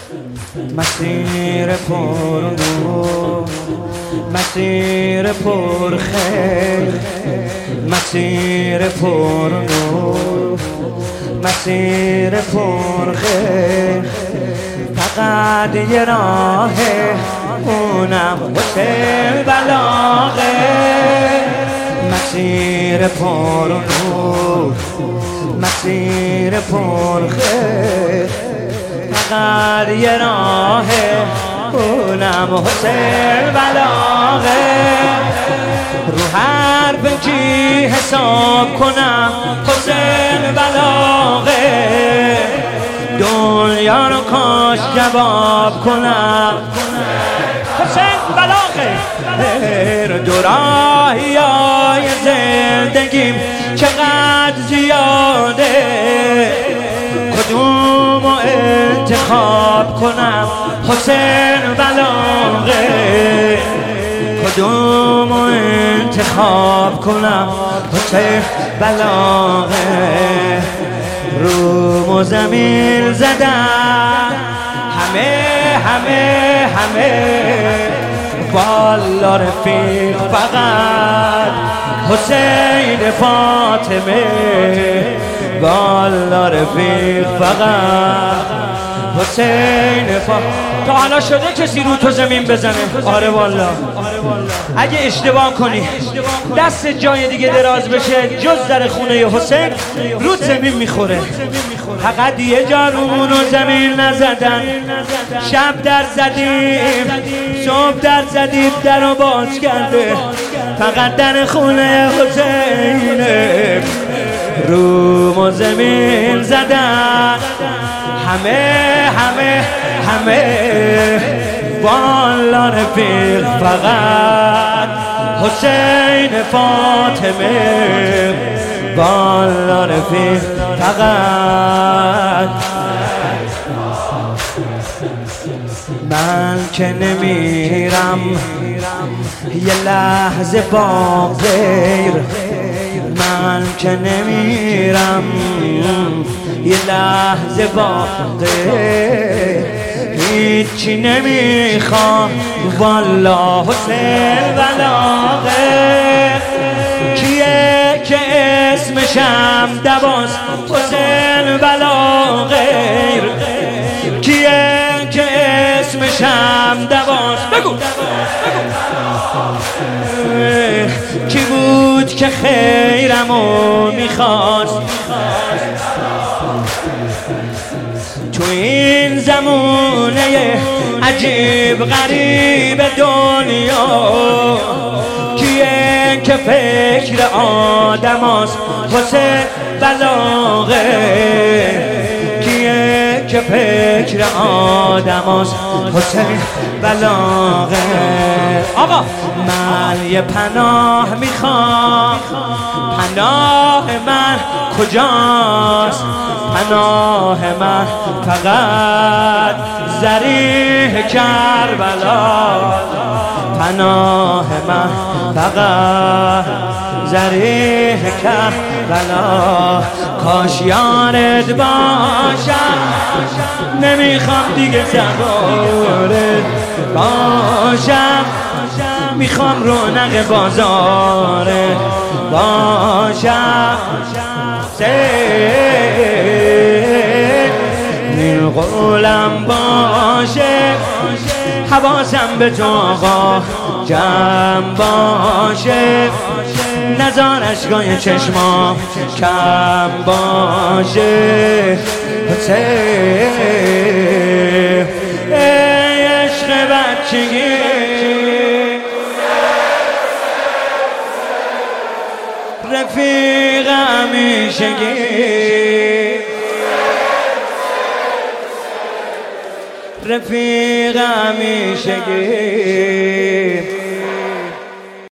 مسیر پر نور، مسیر پر خیر، مسیر پر نور، مسیر پر خیر. فقط یه راهه، اونم حسین بلاغه. مسیر پر نور، مسیر پر خیر. فقط یه راهه، اونم حسین بلاغه. رو حرف کی حساب کنم، حسین بلاغه. دنیا رو کاش جواب کنم، حسین بلاغه. دو راهیای زندگیم چقدر زیاده، کدومو انتخاب کنم، حسین بلاغه. کدومو انتخاب کنم، حسین بلاغه. روم و زمین زدن همه والا رفیق فقط حسین فاطمه. والا رفیق فقط حسین فاطمه. تا حالا شده کسی رو تو زمین بزنه؟ آره والا. اگه اشتباه کنی دست جای دیگه دراز بشه جز در خونه حسین، رو زمین میخوره. فقط یه جا رومون رو زمین نزدن. شب در زدیم، صبح در زدیم، در رو باز کرده. فقط در خونه حسینه. روم و زمین زدن همه والا رفیق فقط حسین فاطمه. والا رفیق فقط. من که نمیرم یه لحظه با غیر، من که نمیرم یه لحظه با غیر. هیچی نمیخوام والا حسین بلاغه. کیه که اسمشم دواست، حسین بلاغه. کیه که اسمشم دواست، بگو. کی بود که خیرمو میخواست تو این زمونه عجیب غریب دنیا؟ کیه که فکر آدم هست، حسین بلاغه. کیه که فکر آدم هست، حسین بلاغه. آقا من یه پناه میخوام، پناه من کجاست؟ پناه من فقط ذریح کربلا. پناه من فقط ذریح کربلا. کاش یارت باشم، نمیخوام دیگه سوارت باشم. میخوام رونق بازارت باشم. این قولم باشه، حواسم به تو آقا جمع باشه. نزار اشکای چشما کم باشه. حسین ای عشق بچگی، رفیق همیشگی. رفیق همیشگی.